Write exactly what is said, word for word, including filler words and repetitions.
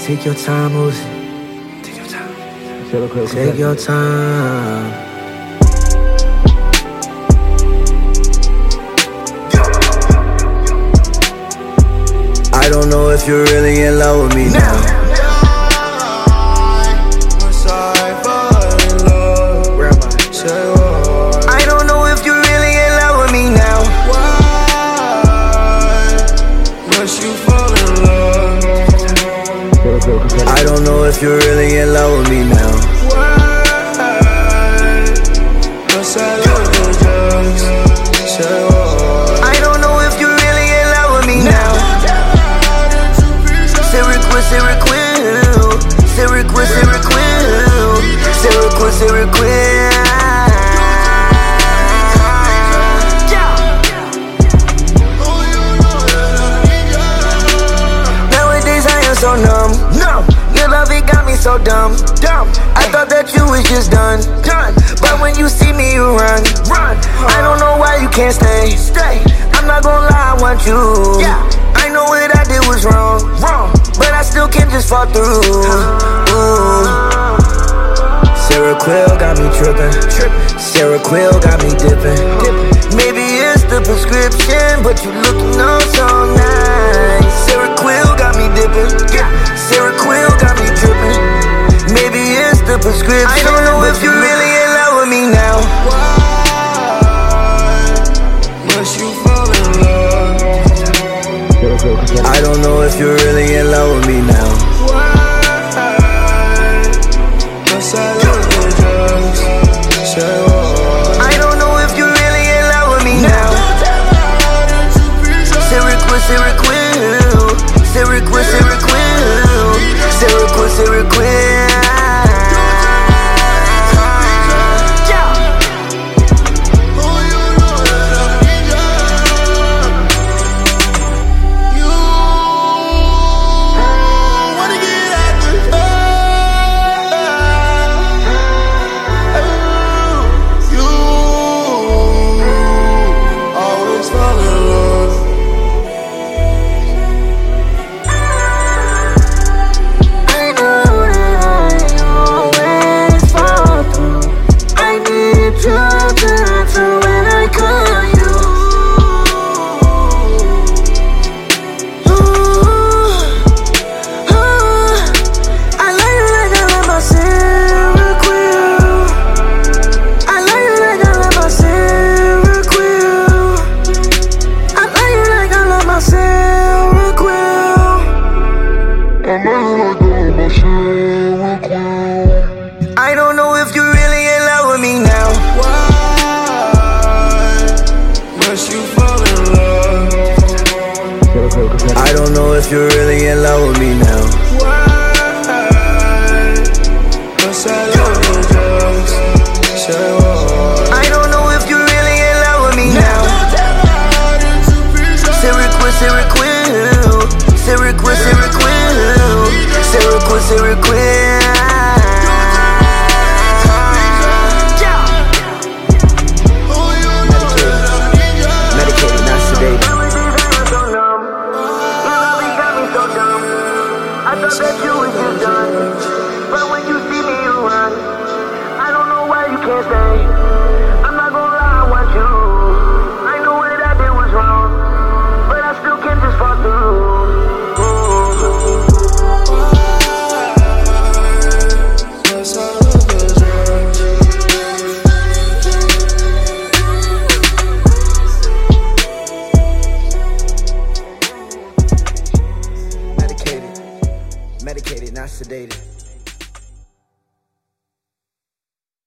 Take your time, Uzi. Take your time. Take your time. I don't know if you're really in love with me now. Where am I? I don't know if you're really in love with me now. Once you fall in love, I don't know if you're really in love with me now. I don't know if you're really in love with me now. Syracuse, Syracuse, Syracuse, Syracuse, Syracuse, Syracuse. Nowadays I am so numb, numb. Your love, it got me so dumb, dumb. I thought that you was just done, done. But when you see me, you run, run. I don't know why you can't stay, stay. I'm not gonna lie, I want you. Yeah. I know what I did was wrong, wrong. But I still can't just fall through. Ooh. Sarah Quill got me tripping, tripping. Sarah Quill got me dipping, dipping. Maybe it's the prescription, but you looking oh so nice. Sarah Quill got me dipping, yeah. Sarah Quill got me tripping. Maybe it's the prescription. I don't know if you're really in love with me now. Once you fall in love, I don't know if you're really in love with me now. I don't know if you're really in love with me now. Syracuse, Syracuse, Syracuse, Syracuse, Syracuse, Syracuse. I don't know if you're really in love with me now. Once you fall in love, I don't know if you're really in love with me now. I don't know if you're really in love with me now. Syracuse, Syracuse, Syracuse, Syracuse, Syracuse, Syracuse. I thought that you was just done, but when you see me, you run. I don't know why you can't stay. I'm not gonna lie, I want you. I know what I did was wrong, but I still can't just fall through. Medicated, not sedated.